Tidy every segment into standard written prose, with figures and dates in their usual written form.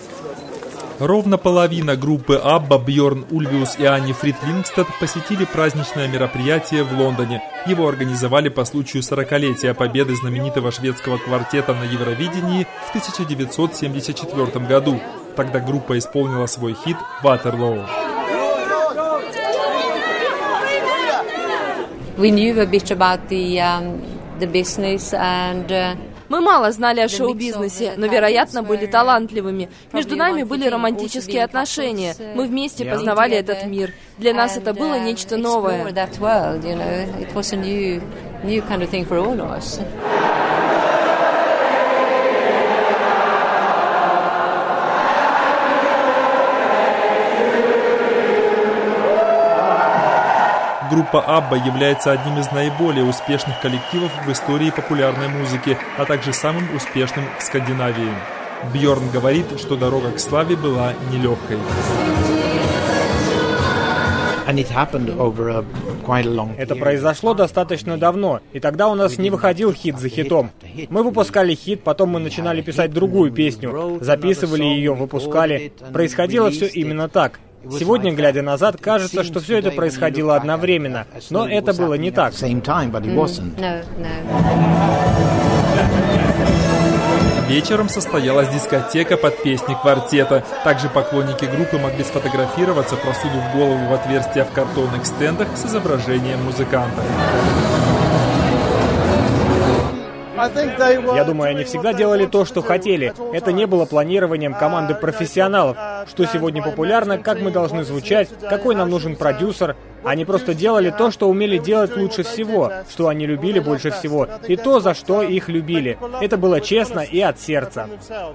Ровно половина группы Абба, Бьорн Ульвиус и Анни Фрид Лингстед посетили праздничное мероприятие в Лондоне. Его организовали по случаю 40-летия победы знаменитого шведского квартета на Евровидении в 1974 году. Тогда группа исполнила свой хит «Waterloo». Мы мало знали о шоу-бизнесе, но, вероятно, были талантливыми. Между нами были романтические отношения. Мы вместе познавали этот мир. Для нас это было нечто новое. Группа Абба является одним из наиболее успешных коллективов в истории популярной музыки, а также самым успешным в Скандинавии. Бьорн говорит, что дорога к славе была нелегкой. Это произошло достаточно давно, и тогда у нас не выходил хит за хитом. Мы выпускали хит, потом мы начинали писать другую песню, записывали ее, выпускали. Происходило все именно так. Сегодня, глядя назад, кажется, что все это происходило одновременно, но это было не так. Вечером состоялась дискотека под песни квартета. Также поклонники группы могли сфотографироваться, просунув голову в отверстия в картонных стендах с изображением музыкантов. Я думаю, они всегда делали то, что хотели. Это не было планированием команды профессионалов. Что сегодня популярно, как мы должны звучать, какой нам нужен продюсер. Они просто делали то, что умели делать лучше всего, что они любили больше всего, и то, за что их любили. Это было честно и от сердца.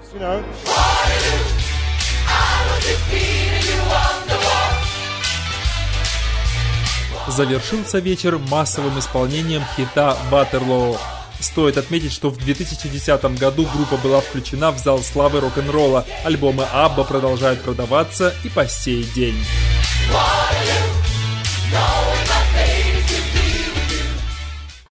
Завершился вечер массовым исполнением хита «Waterloo». Стоит отметить, что в 2010 году группа была включена в зал славы рок-н-ролла. Альбомы Абба продолжают продаваться и по сей день.